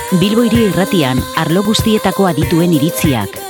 Bilbo Hiri Irratian, arlo guztietako adituen iritziak.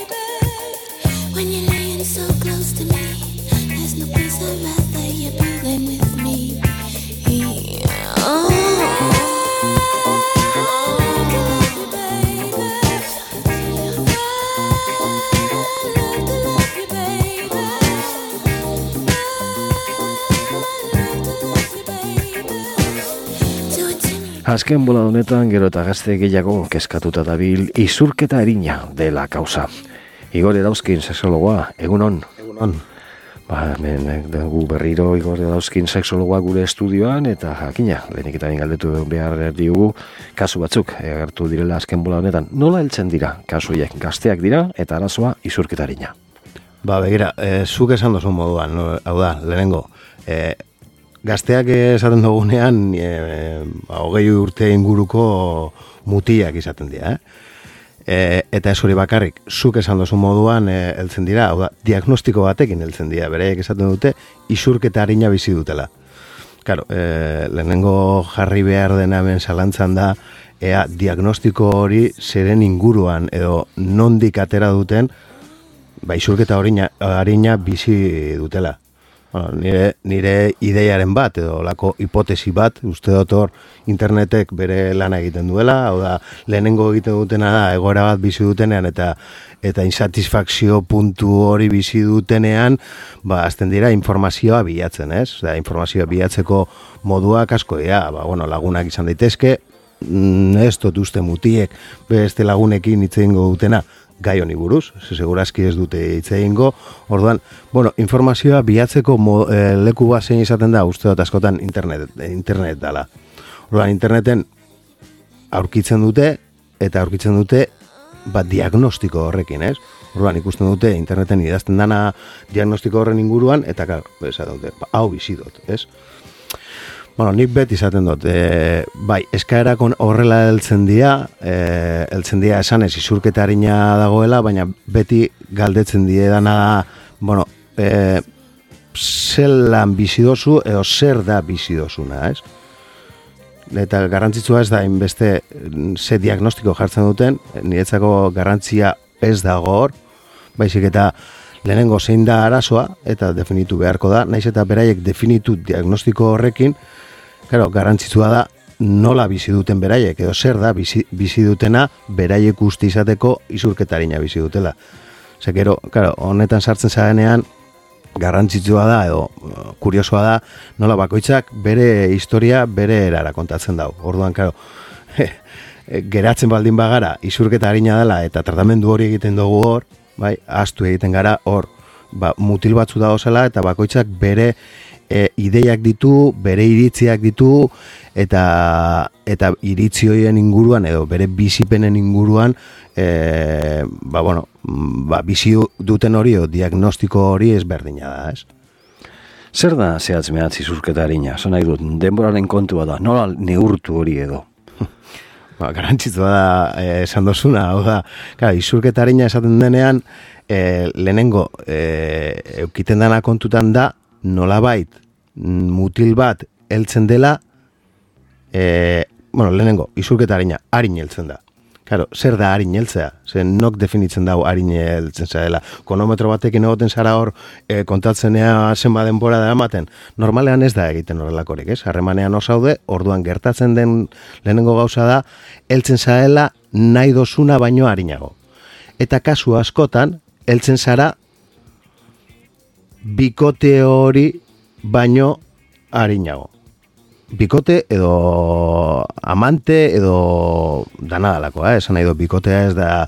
Azken bola honetan gero eta gazte gehiago kezkatuta dabil izurketa erina dela kausa. Igor Erauzkin, sexologoa, egunon. Egunon. Gu berriro Igor Erauzkin sexologoa gure estudioan, eta jakina, lehenik eta galdetu behar diogu, kasu batzuk agertu direla azken bola honetan. Nola heltzen dira kasuiek? Gazteak dira eta arazoa izurketa erina. Begira, zuk esan dozu moduan, hau da, lehenengo, gazteak esaten dugunean, 20 urte inguruko mutiak izaten dira, eta ez hori bakarrik, zuk esan dozu moduan heltzen dira, hau da, diagnostiko batekin heltzen dira, bereiek esaten dute, izurketa arina bizi dutela. Claro, lehenengo jarri behar dena hemen zalantzan da, ea diagnostiko hori zeren inguruan, edo nondik atera duten, izurketa arina bizi dutela. Bueno, nire ideiaren bat, edo lako hipotesi bat, uste dut hor internetek bere lana egiten duela, hau da, lehenengo egiten dutena da, egoera bat bizi dutenean, eta insatisfakzio puntu hori bizi dutenean, azten dira informazioa bilatzen, ez? Da, informazioa bilatzeko moduak asko dira, lagunak izan daitezke, ez dut uste mutiek, beste lagunekin hitz egingo dutena, gai honi buruz, segurazki ez dute hitz egingo, orduan, informazioa bilatzeko leku bat zein izaten da, uste dut askotan internet dala. Orduan, interneten aurkitzen dute, diagnostiko horrekin, ez? Orduan, ikusten dute, interneten idazten dana diagnostiko horren inguruan, eta esaten dute, hau bizi dut, ez? Nik beti izaten dut, eskaerakon horrela heltzen dira esanez izurketa arina dagoela, baina beti galdetzen dana da, zelan bizi dozu, edo zer da bizi dozuna, ez? Eta garrantzitsua ez da, inbeste ze diagnostiko jartzen duten, niretzako garrantzia ez dago hor, baizik eta lehenengo zein da arazoa, eta definitu beharko da, naiz eta beraiek definitu diagnostiko horrekin, garrantzitsua da nola bizi duten beraiek, edo zer da bizi dutena beraiek uste izateko izurketarina bizi dutela. Gero, honetan sartzen zarenean, garrantzitsua da, edo kuriosoa da, nola bakoitzak bere historia bere erara kontatzen dau. Orduan, geratzen baldin bagara izurketarina dela eta tratamendu hori egiten dugu hor, ahaztu egiten gara hor, mutil batzu da osela eta bakoitzak bere ideiak ditu, bere iritziak ditu, eta iritzi horien inguruan, edo bere bizipenen inguruan, bizi duten hori, o diagnostiko hori ezberdina da, ez? Zer da zehatz mehatz izurketa arina? Zan nahi dut, denboraren kontua da, nola neurtu hori edo? Garantzitsua da esan dozuna, hau da, izurketa arina esaten denean, lehenengo, eukiten dana kontutan da, nolabait mutil bat heltzen dela, lehenengo, izurketa arina, harin heltzen da. Zer da harin heltzea? Zer nok definitzen dau harin heltzen dela? Konometro batekin egoten zara hor kontatzenea zenba denbora da ematen? Normalean ez da egiten horrelakorik, ez? Harremanean osaude, orduan gertatzen den lehenengo gauza da, heltzen zaela nahi dozuna baino harinago. Eta kasu askotan, heltzen zara bikote hori baino harinago. Bikote edo amante edo danadalakoa, esan nahi du bikotea ez da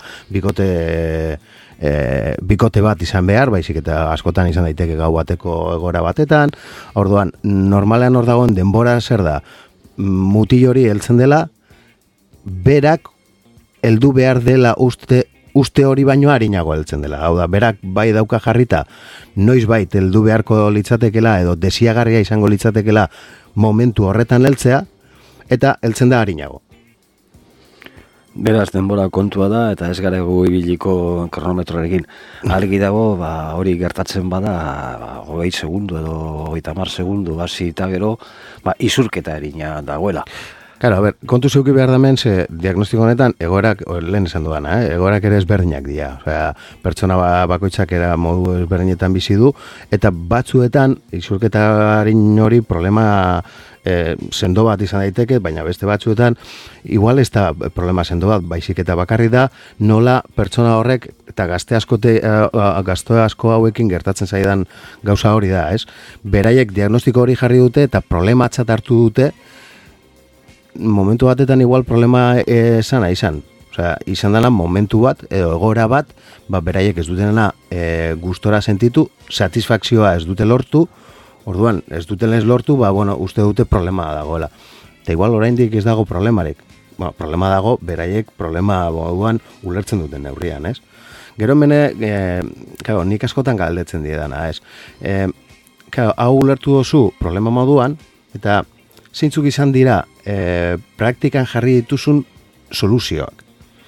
bikote bat izan behar, baizik eta askotan izan daiteke gau bateko egora batetan. Orduan, normalean hor dagoen denbora zer da, mutil hori heltzen dela, berak heldu behar dela uste hori baino harinago heltzen dela. Hau da, berak bai dauka jarrita, noiz bait heldu beharko litzatekela edo desiagarria izango litzatekela momentu horretan heltzea, eta heltzen da harinago. Beraz, denbora kontua da, eta ez gara gu ibiliko kronometroarekin. Argi dago, hori gertatzen bada, 20 segundu edo 30 segundu, hasi eta gero, izurketa erina dagoela. Claro, kontu zeuki behar damen, ze diagnostiko honetan, egoerak, lehen esan duana, egoerak ere ezberdinak dira. Osea, pertsona bakoitzak era modu ezberdinetan bizi du, eta batzuetan, isurketaren hori problema sendo bat izan daiteke, baina beste batzuetan, igual ez da problema sendo bat, baizik eta bakarri da, nola pertsona horrek, eta gazte asko hauekin gertatzen zaidan gauza hori da, ez? Beraiek diagnostiko hori jarri dute, eta problematzat hartu dute, momentu batetan igual problema izan. Osea, izan dela momentu bat, edo egoera bat, beraiek ez dutenena gustora sentitu, satisfakzioa ez dute lortu, orduan, ez duten ez lortu, uste dute problema dagoela. Eta igual oraindik ez dago problemarik. Problema dago, beraiek problema moduan ulertzen duten neurrian, ez? Gero nik askotan galdetzen diedana, ez? Hau ulertu dozu problema moduan, eta zeintzuk izan dira praktikan jarri dituzun soluzioak.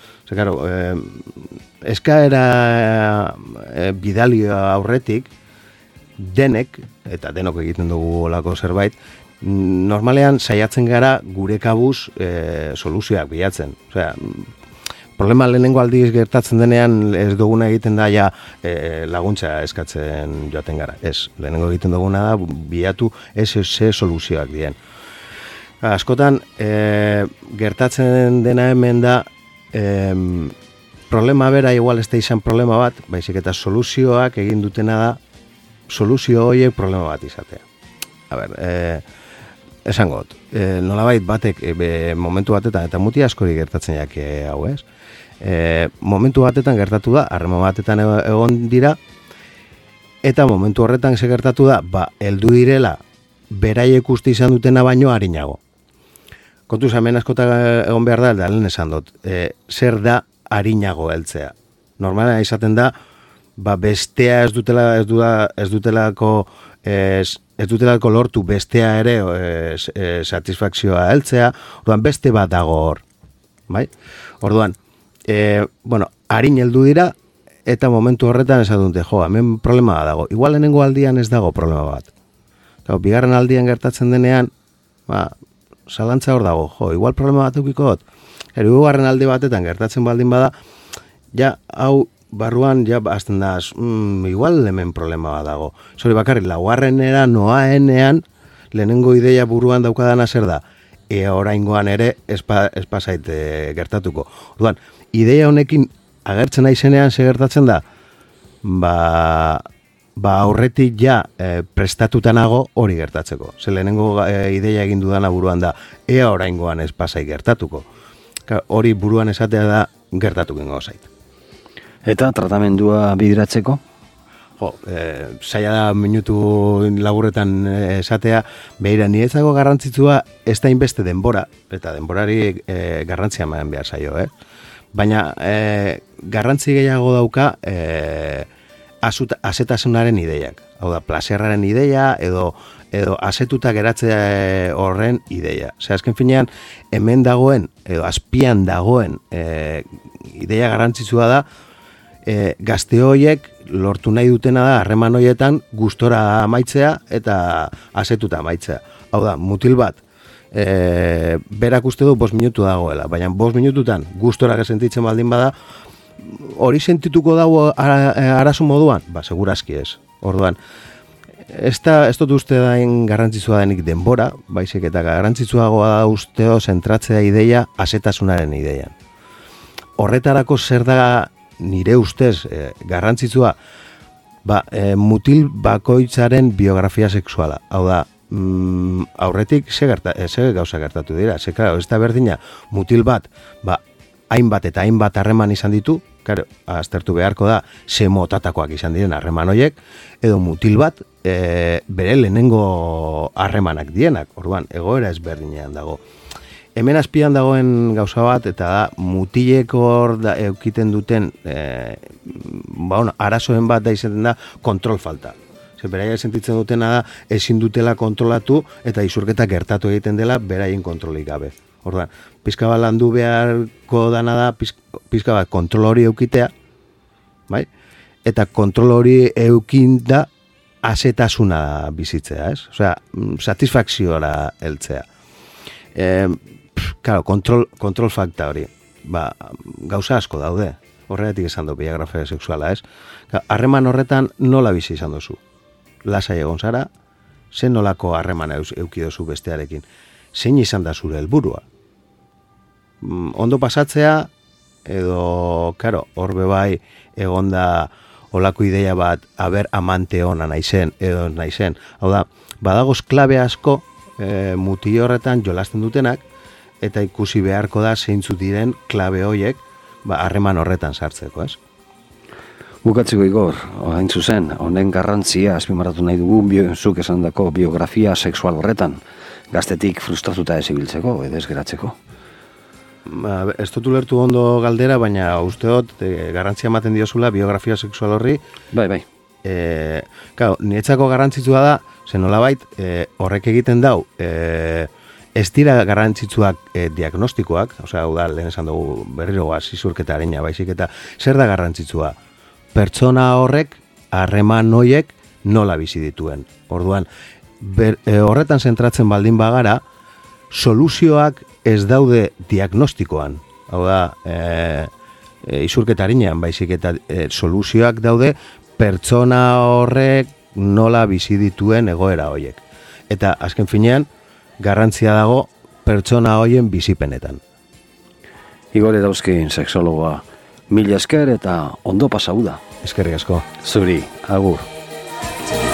Eskaera bidalio aurretik, denek, eta denok egiten dugu olako zerbait, normalean saiatzen gara gure kabuz soluzioak bilatzen. Osea, problema lehenengo aldiz gertatzen denean ez duguna egiten da laguntza eskatzen joaten gara. Ez, lehenengo egiten duguna da bilatu ze soluzioak dien. Askotan, gertatzen dena hemen da, problema bera igual ez da izan problema bat, baizik eta soluzioak egin dutena da, soluzio horiek problema bat izatea. Esangot, nolabait batek momentu batetan, eta muti askori gertatzen jake hau, ez? Momentu batetan gertatu da, harreman batetan egon dira, eta momentu horretan ze gertatu da, heldu direla, beraiek uste izan dutena baino harinago. Kontuz, hemen askota egon behar da, lehen esan dut, zer da harinago heltzea. Normala izaten da, bestea ez dutelako lortu bestea ere satisfakzioa heltzea, orduan beste bat dago hor. Bai? Orduan, harin heldu dira, eta momentu horretan esan dute, hemen problema dago. Igual lehenengo aldian ez dago problema bat. Bigarren aldian gertatzen denean, zalantza hor dago, igual problema bat eukiko dut. Hirugarren aldi batetan gertatzen baldin bada, hau barruan azten da, igual hemen problema bat dago. Zori bakarrik, laugarrenera noaenean, lehenengo ideia buruan daukadana zer da, oraingoan ere espazait gertatuko. Orduan, ideia honekin agertzen naizenean ze gertatzen da, aurretik prestatutanago hori gertatzeko. Ze lehenengo ideia egin dudana buruan da, oraingoan espazait gertatuko. Hori buruan esatea da gertatuko zait. Eta tratamendua bideratzeko? Zaila da minutu laburretan esatea, behira, niretzako garrantzitsua ez da inbeste denbora, eta denborari garrantzia eman behar zaio, Baina garrantzi gehiago dauka azetasunaren ideiak. Hau da, plazerraren ideia edo azetuta geratzea horren ideia. Azken finean, hemen dagoen, edo azpian dagoen ideia garrantzitsua da, gazte horiek lortu nahi dutena da harreman horietan gustora amaitzea eta azetuta amaitzea. Hau da, mutil bat, berak uste du 5 minutu dagoela, baina 5 minututan gustora sentitzen baldin bada, hori sentituko dago arazo moduan? Segurazki ez. Orduan, ez dut uste dain garrantzitsua denik denbora, baizik eta garrantzitsuagoa da usteo zentratzea ideia azetasunaren ideian. Horretarako zer da nire ustez garrantzitsua, mutil bakoitzaren biografia sexuala. Hau da, aurretik ze gauza gertatu dira. Ez da berdina, mutil bat, hainbat eta hainbat harreman izan ditu, aztertu beharko da, ze motatakoak izan diren harreman horiek, edo mutil bat, bere lehenengo harremanak dienak, orduan, egoera ezberdinean dago. Hemen azpian dagoen gauza bat, eta da, mutileko hor eukiten duten, arazoen bat da izaten da, kontrol falta. Beraia sentitzen dutena da, ezin dutela kontrolatu, eta isurketa gertatu egiten dela, beraien kontrolik gabe. Orduan, pizka bat landu beharko dana da, pizka bat kontrol hori eukitea, bai? Eta kontrol hori eukin da azetasuna bizitzea, ez? Osea, satisfakziora heltzea. Claro, kontrol fakta hori. Gauza asko daude. Horregatik esan du biografia sexuala, ez? Harreman horretan nola bizi izan duzu? Lasai egon zara, zen nolako harremana euki duzu bestearekin? Zein izan da zure helburua? Ondo pasatzea, edo, karo, horbe bai, egonda olako ideia bat, aber amante ona naizen, edo naizen. Hau da, badagoz klabe asko muti horretan jolasten dutenak, eta ikusi beharko da zeintzu diren klabe hoiek, harreman horretan sartzeko, ez? Bukatzeko Igor, hain zuzen, honen garrantzia azpimarratu nahi dugu zuk esandako biografia sexual horretan, gaztetik frustratuta ez ibiltzeko, edo ez geratzeko. Ez dut ulertu ondo galdera, baina usteot garrantzia ematen diozula biografia sexual horri. Bai. Claro, niretzako garrantzitsua da, zen nolabait, horrek egiten dau, ez dira garrantzitsuak diagnostikoak, hau da, lehen esan dugu berriroa, zizurketa harina, baizik eta zer da garrantzitsua? Pertsona horrek, harreman hoiek, nola bizi dituen. Orduan, horretan zentratzen baldin bagara, soluzioak ez daude diagnostikoan. Hau da, izurketa harinean, baizik eta soluzioak daude, pertsona horrek nola bizi dituen egoera hoiek. Eta, azken finean, garrantzia dago pertsona hoien bizipenetan. Igor Erauzkin, sexologoa, mila esker eta ondo pasau da. Eskerrik asko. Zuri, agur.